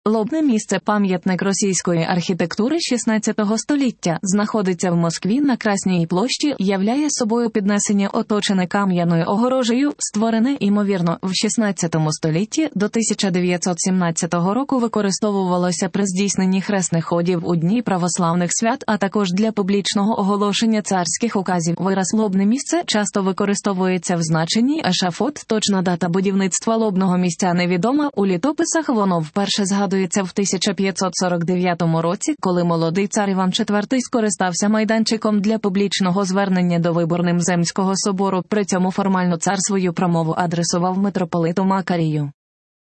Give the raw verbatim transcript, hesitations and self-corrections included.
Лобне місце – пам'ятник російської архітектури шістнадцятого століття, знаходиться в Москві на Красній площі, являє собою піднесення оточене кам'яною огорожею, створене, ймовірно, в шістнадцятому столітті, до тисяча дев'ятсот сімнадцятого року використовувалося при здійсненні хресних ходів у дні православних свят, а також для публічного оголошення царських указів. Вираз «лобне місце» часто використовується в значенні ешафот, точна дата будівництва лобного місця невідома, у літописах воно вперше згадується в тисяча п'ятсот сорок дев'ятому році, коли молодий цар Іван четвертий скористався майданчиком для публічного звернення до Виборним Земського собору, при цьому формально цар свою промову адресував митрополиту Макарію.